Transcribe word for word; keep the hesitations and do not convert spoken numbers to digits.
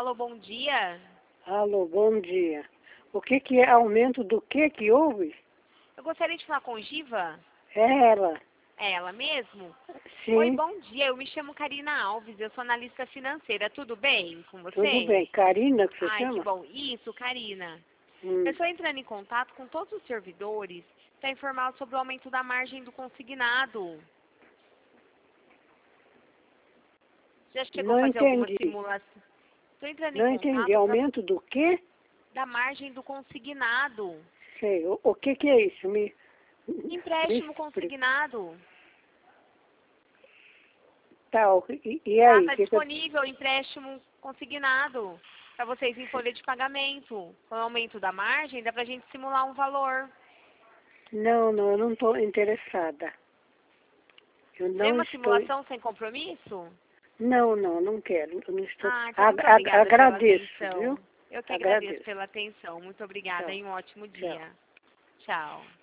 Alô, bom dia. Alô, bom dia. O que que é aumento do que que houve? Eu gostaria de falar com Giva. É ela. É ela mesmo? Sim. Oi, bom dia. Eu me chamo Karina Alves, eu sou analista financeira. Tudo bem com você? Tudo bem. Karina, que você Ai, chama? que bom. Isso, Karina. Hum. Eu estou entrando em contato com todos os servidores para informar sobre o aumento da margem do consignado. Já chegou a Não fazer alguma entendi. simulação? Estou entrando em Não entendi. contato pra... Aumento do quê? da margem do consignado. Sei. O, o que que é isso? Me, Empréstimo me explica. consignado. Tá, o- e, e Tá, aí? tá Que que eu- disponível empréstimo consignado para vocês em folha de pagamento. Com o aumento da margem, dá pra gente simular um valor. Não, não, eu não estou interessada. Eu Tem não uma estou... simulação sem compromisso? Não, não, não quero. Eu não estou... Ah, então Ag- muito ag- obrigada pela agradeço, atenção. viu? Eu que agradeço Agradeço. pela atenção. Muito obrigada Tchau. e um ótimo Tchau. dia. Tchau.